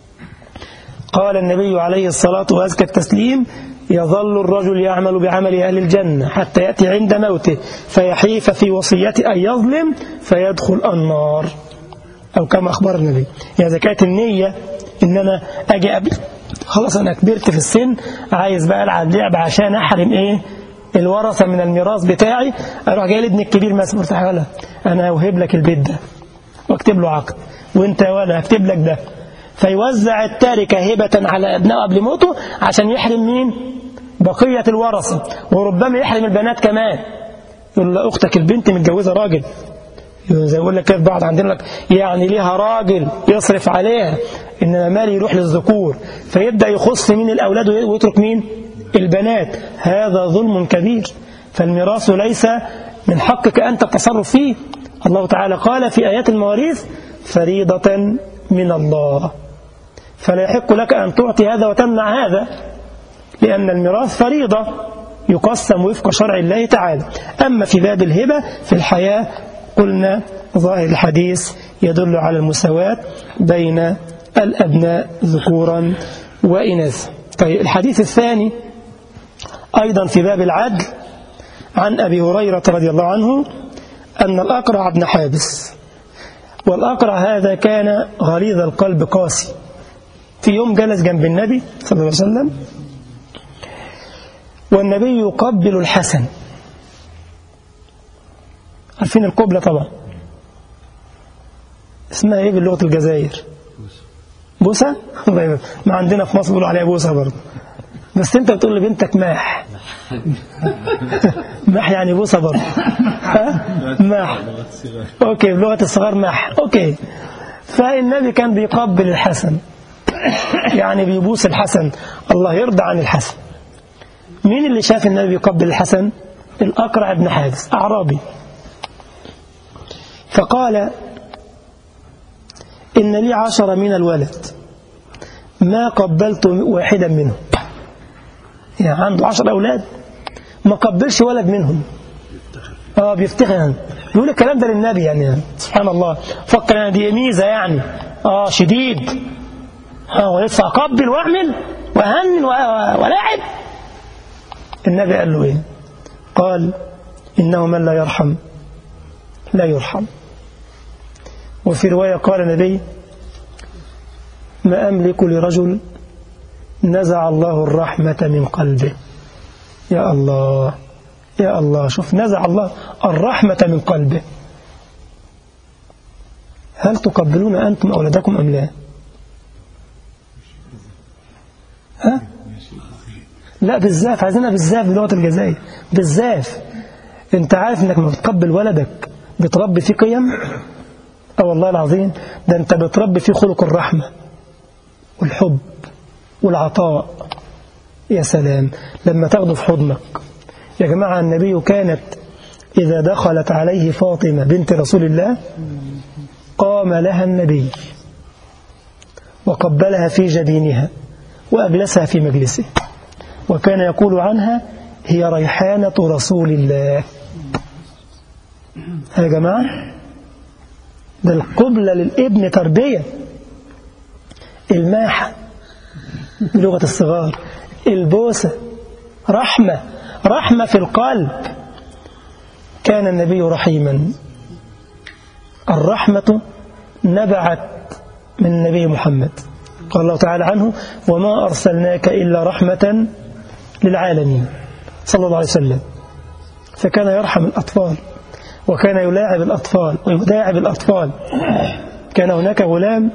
قال النبي عليه الصلاة وأزكى التسليم: يظل الرجل يعمل بعمل أهل الجنة حتى يأتي عند موته فيحيف في وصيته أن يظلم فيدخل النار، أو كما أخبر النبي. يعني إذا كانت النية إن أنا أجي أبي خلاص أنا كبرت في السن، عايز بقى ألعب لعب عشان أحرم إيه الورثة من الميراث بتاعي، أروح جاي لابن الكبير مثلا مرتاح، ولا أنا أوهب لك البيت ده واكتب له عقد، وأنت ولا أكتب لك ده، فيوزع التاركة هبة على أبنائه قبل موته عشان يحرم مين؟ بقية الورثة، وربما يحرم البنات كمان. يقول له أختك البنت متجوزة راجل، زي يقول لك كيف بعض عندنا لك يعني ليها راجل يصرف عليها، إنما مالي يروح للذكور، فيبدأ يخص من الأولاد ويترك مين؟ البنات. هذا ظلم كبير. فالميراث ليس من حقك أنت التصرف فيه. الله تعالى قال في آيات المواريث: فريضة من الله، فلا يحق لك أن تعطي هذا وتمنع هذا، لأن الميراث فريضة يقسم وفق شرع الله تعالى. أما في باب الهبة في الحياة قلنا ظاهر الحديث يدل على المساواة بين الأبناء ذكورا وإناثا. طيب الحديث الثاني أيضا في باب العدل، عن أبي هريرة رضي الله عنه أن الأقرع بن حابس، والأقرع هذا كان غليظ القلب قاسي، في يوم جلس جنب النبي صلى الله عليه وسلم والنبي يقبل الحسن. عارفين القبلة طبعا اسمها ايه باللغة الجزائر؟ بوسة. ما عندنا في مصر بيقولوا عليها بوسة برضه، بس انت بتقول لبنتك ماح. ماح يعني بوسة برضه. ماح اوكي، بلغة الصغار ماح اوكي. فالنبي كان بيقبل الحسن، يعني بيبوس الحسن، الله يرضى عن الحسن. مين اللي شاف النبي يقبل الحسن؟ الأقرع بن حابس، أعرابي. فقال: إن لي عشرة من الولد ما قبلت واحدا منهم. يعني عنده عشر أولاد ما قبلش ولد منهم. آه بيفتخر، يقول الكلام ده للنبي، يعني سبحان الله، فكر يعني دي ميزة، يعني آه شديد، آه ولسه أقبل وأعمل وأهن ولاعب. النبي قال له إيه؟ قال: إنه من لا يرحم لا يرحم. وفي رواية قال النبي: ما أملك لرجل نزع الله الرحمة من قلبه. يا الله يا الله، شوف، نزع الله الرحمة من قلبه. هل تقبلون أنتم أولادكم أم لا؟ ها؟ لا بالزاف، عايزينها بالزاف بلغة الجزائر، بالزاف. انت عارف انك ما بتقبل ولدك بتربي فيه قيم؟ اه والله العظيم، ده انت بتربي فيه خلق الرحمة والحب والعطاء. يا سلام لما تاخده في حضنك. يا جماعة النبي كانت إذا دخلت عليه فاطمة بنت رسول الله قام لها النبي وقبلها في جبينها وأجلسها في مجلسه، وكان يقول عنها هي ريحانة رسول الله. يا جماعة ده القبلة للابن تربية، الماحة بلغة الصغار، البوسة رحمة، رحمة في القلب. كان النبي رحيما. الرحمة نبعت من النبي محمد، قال الله تعالى عنه وما أرسلناك إلا رحمة للعالمين صلى الله عليه وسلم. فكان يرحم الأطفال وكان يلاعب الأطفال ويداعب الأطفال. كان هناك غلام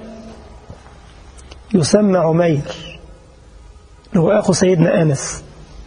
يسمى عمير، هو أخو سيدنا أنس.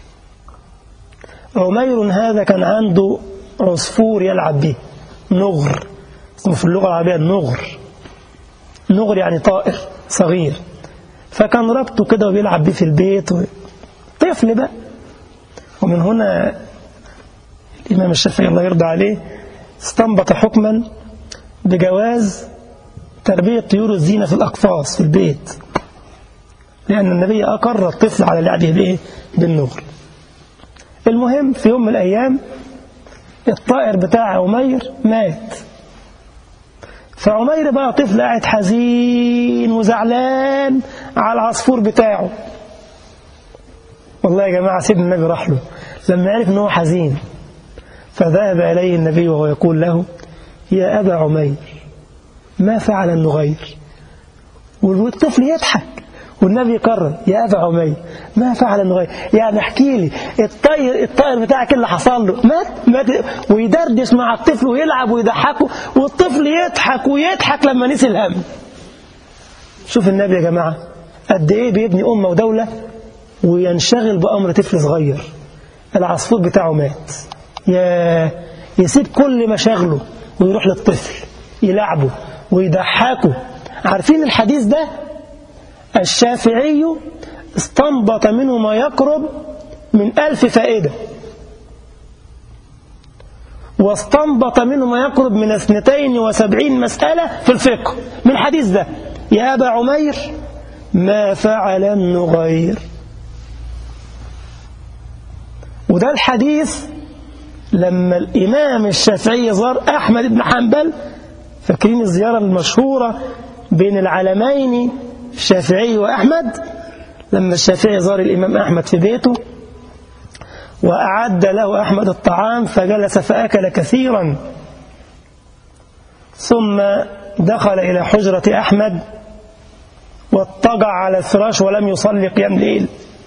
عمير هذا كان عنده عصفور يلعب به، نغر، اسمه في اللغة العربية النغر. نغر يعني طائر صغير، فكان ربطه كده وبيلعب به في البيت و... طفل بقى. ومن هنا الإمام الشافعي الله يرضى عليه استنبط حكما بجواز تربية طيور الزينة في الأقفاص في البيت، لأن النبي أقر الطفل على لعبه بإيه؟ بالنغر. المهم في يوم من الأيام الطائر بتاع عمير مات، فعمير بقى طفل قاعد حزين وزعلان على العصفور بتاعه. والله يا جماعة سيدنا النبي راح له لما عرف أنه حزين، فذهب إليه النبي وهو يقول له يا أبا عمير ما فعل النغير؟ والطفل يضحك والنبي يقرر يا أبا عمير ما فعل النغير، يعني احكي لي الطائر الطائر بتاعك اللي حصل له، مات مات ويدردش مع الطفل ويلعب ويضحكه، والطفل يضحك ويضحك لما نسي الهم. شوف النبي يا جماعة قد إيه بيبني أمة ودولة وينشغل بأمر طفل صغير. العصفور بتاعه مات، يا يسيب كل مشاغله ويروح للطفل يلعبه ويضحكه. عارفين الحديث ده الشافعي استنبط منه ما يقرب من ألف فائدة، واستنبط منه ما يقرب من اثنتين وسبعين مسألة في الفقه من الحديث ده. يا أبا عمير ما فعل النغير. وده الحديث لما الإمام الشافعي زار أحمد بن حنبل، فاكرين الزيارة المشهورة بين العلمين الشافعي وأحمد، لما الشافعي زار الإمام أحمد في بيته وأعد له أحمد الطعام فجلس فأكل كثيرا، ثم دخل إلى حجرة أحمد واضطجع على الفراش ولم يصلي قيام ليل،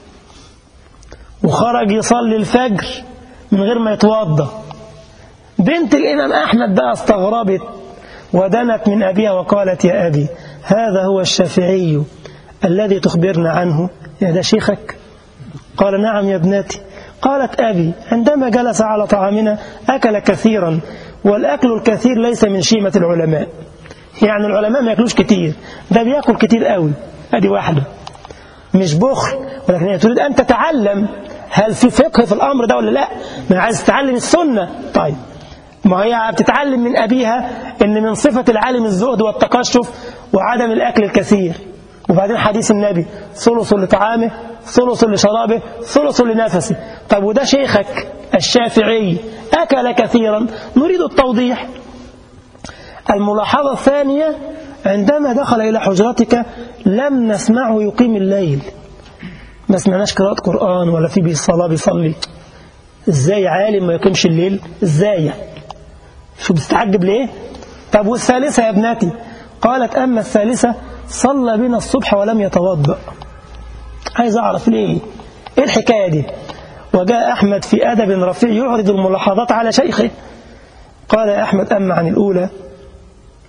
وخرج يصلي الفجر من غير ما يتوضى. بنت الإمام أحمد بقى استغربت ودنت من أبيها وقالت يا أبي هذا هو الشافعي الذي تخبرنا عنه، يا ده شيخك؟ قال نعم يا ابنتي. قالت أبي عندما جلس على طعامنا أكل كثيرا، والأكل الكثير ليس من شيمة العلماء، يعني العلماء ما يأكلوش كتير، ده بيأكل كتير قوي. أدي واحدة مش بخل، ولكن هي تريد أن تتعلم هل في فقه في الأمر ده ولا لا. ما عايز تتعلم السنة، طيب ما هي بتتعلم من أبيها إن من صفة العالم الزهد والتقشف وعدم الأكل الكثير. وبعدين حديث النبي ثلث لطعامه ثلث لشرابه ثلث لنفسه. طب وده شيخك الشافعي أكل كثيرا، نريد التوضيح. الملاحظة الثانية عندما دخل إلى حجرتك لم نسمعه يقيم الليل، ما سمعناش قراءة قرآن ولا في بالصلاة بيصلي. ازاي عالم ما يقيمش الليل؟ ازاي؟ شو بتستعجب ليه؟ طب والثالثة يا ابنتي؟ قالت أما الثالثة صلى بنا الصبح ولم يتوضأ. عايز أعرف ليه؟ إيه الحكاية دي؟ وجاء أحمد في أدب رفيع يعرض الملاحظات على شيخه. قال يا أحمد أما عن الأولى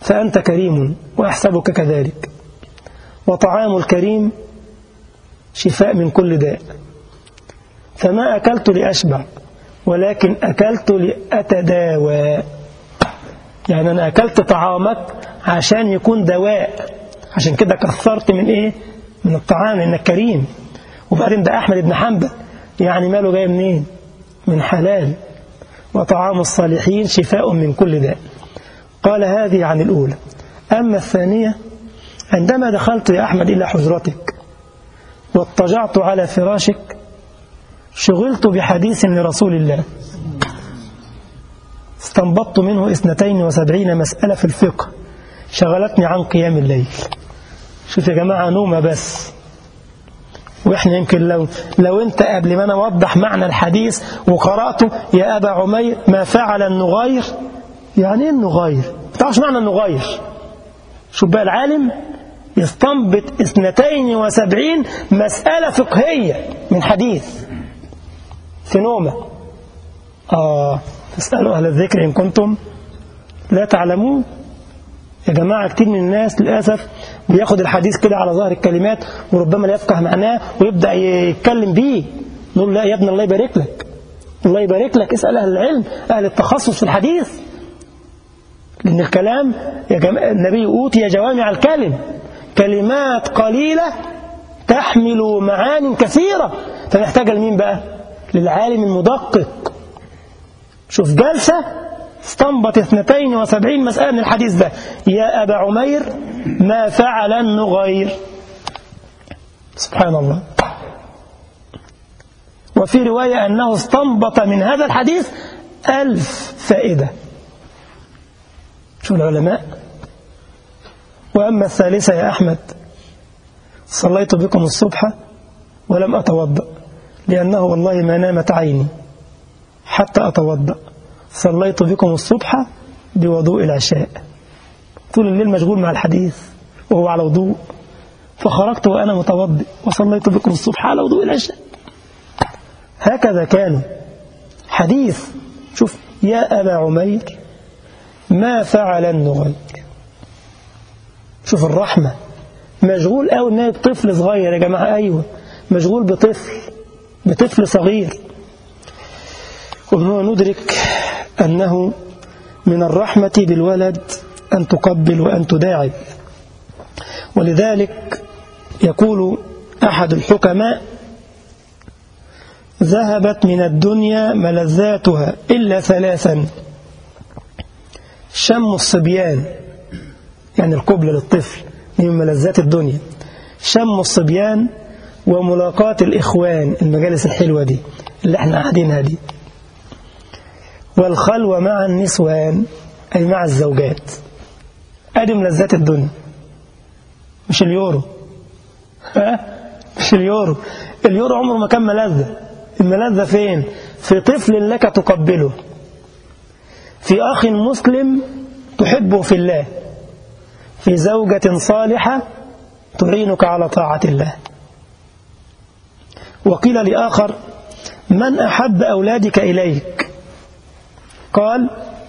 فأنت كريم وأحسبك كذلك. وطعام الكريم شفاء من كل داء. فما أكلت لأشبع ولكن أكلت لأتداوى. يعني أنا أكلت طعامك عشان يكون دواء، عشان كده كثرت من إيه؟ من الطعام، إنك كريم. وبعدين ده أحمد بن حنبل، يعني ماله جاي منين؟ من حلال. وطعام الصالحين شفاء من كل داء. قال هذه عن الأولى. أما الثانية: عندما دخلت يا أحمد إلى حجرتك واضطجعت على فراشك شغلت بحديث لرسول الله استنبطت منه اثنتين وسبعين مسألة في الفقه شغلتني عن قيام الليل. شوف يا جماعة، نومة بس. وإحنا يمكن لو, لو أنت قبل ما أنا أوضح معنى الحديث وقرأته: يا أبا عمير ما فعل النغير. يعني إيه النغير؟ ما تعرفش معنى النغير. شوف بقى العالم يستنبط اثنتين وسبعين مسألة فقهية من حديث في نومة. آه اسألوا أهل الذكر إن كنتم لا تعلمون. يا جماعة، كتير من الناس للأسف بياخد الحديث كده على ظهر الكلمات وربما لا يفقه معناه ويبدأ يتكلم بيه. نقول لا يا ابن، الله يبارك لك، الله يبارك لك، اسأل أهل العلم، أهل التخصص في الحديث. لأن الكلام يا جماعة النبي أوتي جوامع الكلم، كلمات قليلة تحمل معاني كثيرة. فنحتاج لمين بقى؟ للعالم المدقق. شوف جلسة استنبط اثنتين وسبعين مسألة من الحديث ده. يا أبا عمير ما فعل النغير. سبحان الله. وفي رواية أنه استنبط من هذا الحديث ألف فائدة. شو العلماء. وأما الثالثة يا أحمد: صليت بكم الصبح ولم أتوضأ لأنه والله ما نامت عيني حتى أتوضأ. صليت بكم الصبح بوضوء العشاء. طول الليل مشغول مع الحديث وهو على وضوء، فخرجت وأنا متوضئ وصليت بكم الصبح على وضوء العشاء. هكذا كانوا. حديث. شوف: يا أبا عمير ما فعل النغير. شوف الرحمة. مشغول أو نائب طفل صغير يا جماعة. أيوة، مشغول بطفل بطفل صغير. وهو ندرك أنه من الرحمة بالولد أن تقبل وأن تداعب. ولذلك يقول أحد الحكماء: ذهبت من الدنيا ملذاتها إلا ثلاثا: شم الصبيان، يعني القبلة للطفل من ملذات الدنيا، شم الصبيان، وملاقاة الإخوان، المجالس الحلوة دي اللي احنا قاعدينها دي، والخلوة مع النسوان أي مع الزوجات. أدي ملذات الدنيا، مش اليورو. ها؟ مش اليورو. اليورو عمره ما كان ملذة. الملذة فين؟ في طفل لك تقبله، في أخ مسلم تحبه في الله، في زوجة صالحة تعينك على طاعة الله. وقيل لآخر: من أحب أولادك إليك؟ قال: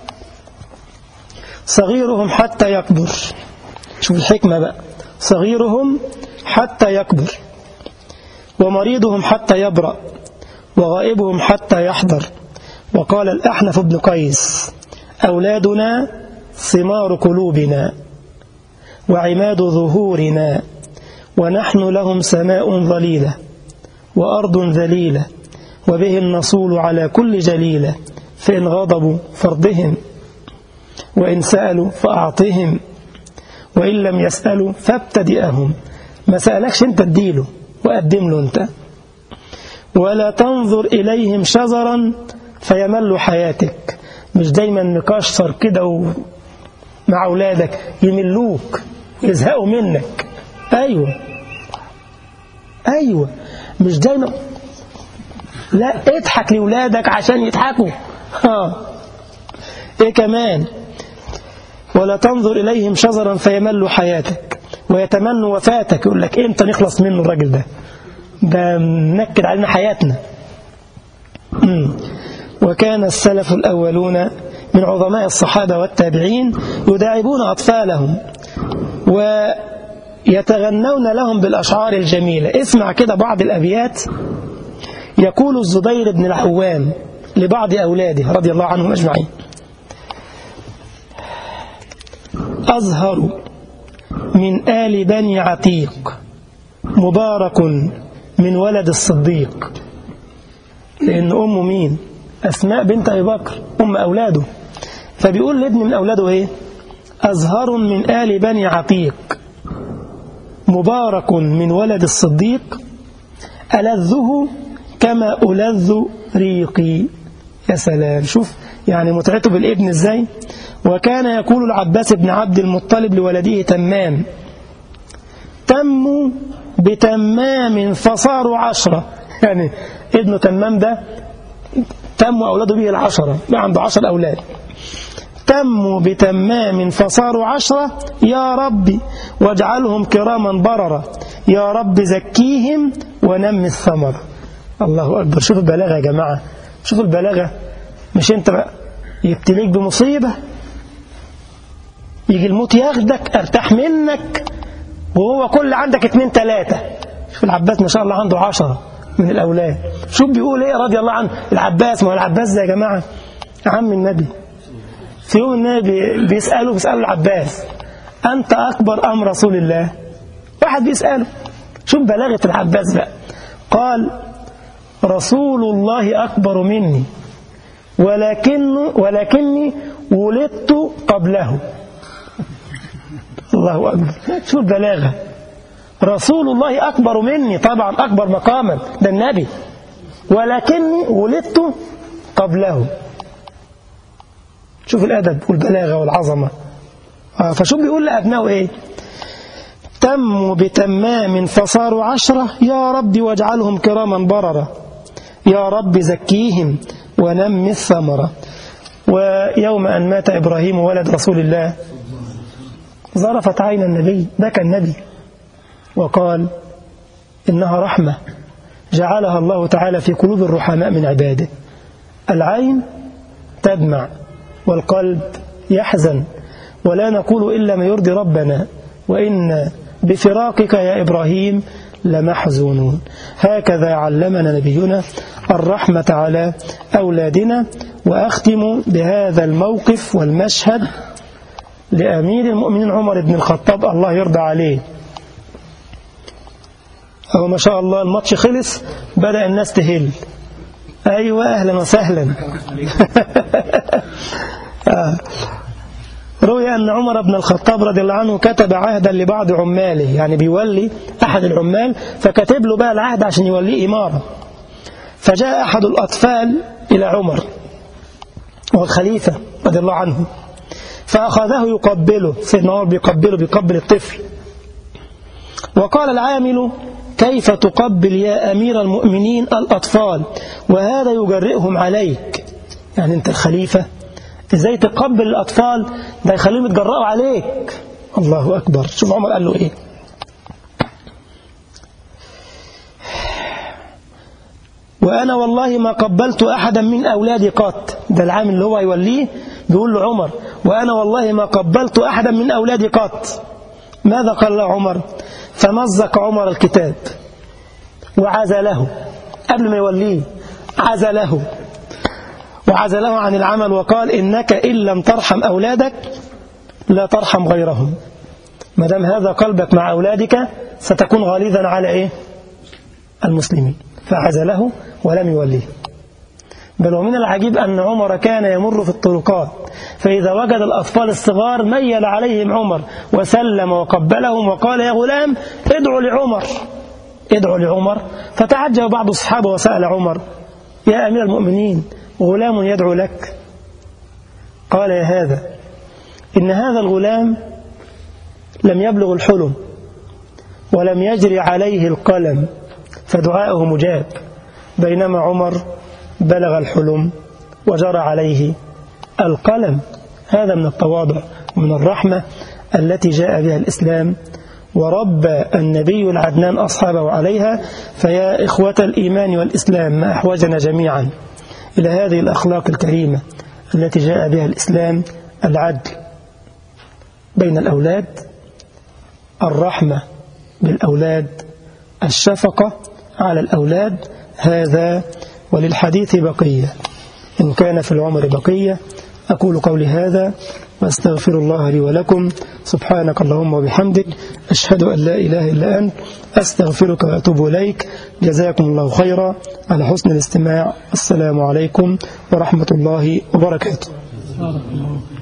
صغيرهم حتى يكبر. شوف الحكمة بقى: صغيرهم حتى يكبر، ومريضهم حتى يبرأ، وغائبهم حتى يحضر. وقال الأحنف بن قيس: أولادنا ثمار قلوبنا وعماد ظهورنا، ونحن لهم سماء ظليلة وأرض ذليلة، وبه النصول على كل جليلة، فإن غضبوا فارضهم، وإن سألوا فأعطهم، وإن لم يسألوا فابتدئهم. ما سألكش انت اديله وقدم له انت. ولا تنظر إليهم شزرا فيمل حياتك. مش دايما مكشر كده مع أولادك يملوك ويزهقوا منك. أيوة أيوة مش دايما. لا، اضحك لأولادك عشان يضحكوا. ها. إيه كمان؟ ولا تنظر إليهم شزرا فيمل حياتك ويتمنى وفاتك. يقول لك إمتى نخلص منه الراجل ده، ده منكد علينا حياتنا. مم. وكان السلف الأولون من عظماء الصحابة والتابعين يداعبون أطفالهم ويتغنون لهم بالأشعار الجميلة. اسمع كده بعض الأبيات. يقول الزبير بن العوام لبعض أولاده رضي الله عنهم أجمعين: أزهر من آل بني عتيق مبارك من ولد الصديق. لأن أمه مين؟ أسماء بنت أبي بكر أم أولاده، فبيقول لابن من أولاده إيه؟ أزهر من آل بني عتيق مبارك من ولد الصديق ألذه كما ألذ ريقي. يا سلام، شوف يعني متعته بالابن إزاي. وكان يقول العباس بن عبد المطلب لولده تمام: تموا بتمام فصاروا عشرة. يعني ابن تمام ده تموا أولاده به العشرة، عنده عشر أولاد. تموا بتمام فصاروا عشرة، يا ربي واجعلهم كراما بررة، يا رب زكيهم ونمي الثمرة. الله أكبر. شوف البلاغة يا جماعة، شوف البلاغة. مش انت بقى يبتليك بمصيبة، يجي الموت ياخدك، ارتاح منك، وهو كل عندك اتنين تلاتة. شوف العباس ما شاء الله عنده عشرة من الأولاد. شوف بيقول ايه رضي الله عنه العباس. ما هو العباس ده يا جماعة عم النبي. في يوم النبي بيسأله بيسأله العباس: أنت أكبر أم رسول الله؟ واحد بيسأله. شوف بلاغة العباس بقى. قال: رسول الله أكبر مني ولكن ولكني ولدت قبله. الله أكبر. شوف البلاغة. رسول الله أكبر مني، طبعا أكبر مقاما ده النبي، ولكني ولدت قبله. شوف الأدب والبلاغة والعظمة. آه فشوف بيقول لأبنائه إيه؟ تموا بتمام فصاروا عشرة، يا رب واجعلهم كراما بررة، يا رب زكيهم ونمي الثمرة. ويوم أن مات إبراهيم ولد رسول الله ظرفت عين النبي، بكى النبي وقال: إنها رحمة جعلها الله تعالى في قلوب الرحماء من عباده. العين تدمع والقلب يحزن، ولا نقول إلا ما يرضي ربنا، وإن بفراقك يا إبراهيم لمحزونون. هكذا علمنا نبينا الرحمة على أولادنا. وأختم بهذا الموقف والمشهد لأمير المؤمنين عمر بن الخطاب الله يرضى عليه. أو ما شاء الله الماتش خلص بدأ الناس تهل. أيوة أهلا وسهلا. روي أن عمر بن الخطاب رضي الله عنه كتب عهدا لبعض عماله، يعني بيولي أحد العمال فكتب له بقى العهد عشان يوليه إمارة. فجاء أحد الأطفال إلى عمر والخليفة رضي الله عنه، فأخذه يقبله. سيدنا عمر بيقبله، بيقبل الطفل. وقال العامل: كيف تقبل يا أمير المؤمنين الأطفال وهذا يجرئهم عليك؟ يعني أنت الخليفة إزاي تقبل الأطفال؟ ده يخليهم يتجرأوا عليك. الله أكبر. شوف عمر قال له إيه: وأنا والله ما قبلت أحدا من أولادي قط. ده العامل اللي هو يوليه بيقول له عمر: وأنا والله ما قبلت أحدا من أولادي قط. ماذا قال له عمر؟ فمزق عمر الكتاب وعزله قبل ما يوليه، عزله وعزله عن العمل، وقال: إنك إن لم ترحم أولادك لا ترحم غيرهم. ما دام هذا قلبك مع أولادك ستكون غليظا على إيه؟ المسلمين. فعزله ولم يوليه. بل ومن العجيب أن عمر كان يمر في الطرقات فإذا وجد الأطفال الصغار ميل عليهم عمر وسلم وقبلهم وقال: يا غلام ادعوا لعمر، ادعوا لعمر. فتعجب بعض الصحابة وسأل عمر: يا أمير المؤمنين غلام يدعو لك؟ قال: يا هذا إن هذا الغلام لم يبلغ الحلم ولم يجري عليه القلم فدعاؤه مجاب، بينما عمر بلغ الحلم وجرى عليه القلم. هذا من التواضع ومن الرحمة التي جاء بها الإسلام وربى النبي العدنان أصحابه عليها. فيا إخوة الإيمان والإسلام ما أحوجنا جميعا إلى هذه الأخلاق الكريمة التي جاء بها الإسلام: العدل بين الأولاد، الرحمة بالأولاد، الشفقة على الأولاد. هذا وللحديث بقية، إن كان في العمر بقية. أقول قولي هذا وأستغفر الله لي ولكم. سبحانك اللهم وبحمدك، أشهد أن لا إله إلا أنت، أستغفرك وأتوب إليك. جزاكم الله خيرا على حسن الاستماع. السلام عليكم ورحمة الله وبركاته.